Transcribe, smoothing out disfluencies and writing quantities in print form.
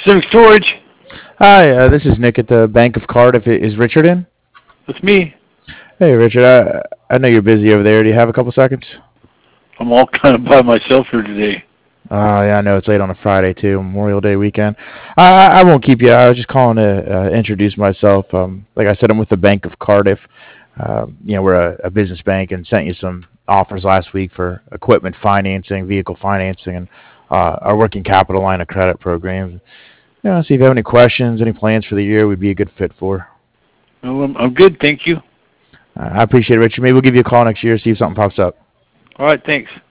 Civic Storage. Hi, this is Nick at the Bank of Cardiff. Is Richard in? That's me. Hey, Richard. I know you're busy over there. Do you have a couple seconds? I'm all kind of by myself here today. Oh, yeah, I know it's late on a Friday too, Memorial Day weekend. I won't keep you. I was just calling to introduce myself. Like I said, I'm with the Bank of Cardiff. We're a business bank and sent you some offers last week for equipment financing, vehicle financing, and our working capital line of credit program. See if you have any questions, any plans for the year we'd be a good fit for. No, I'm good, thank you. I appreciate it, Richard. Maybe we'll give you a call next year, see if something pops up. All right, thanks.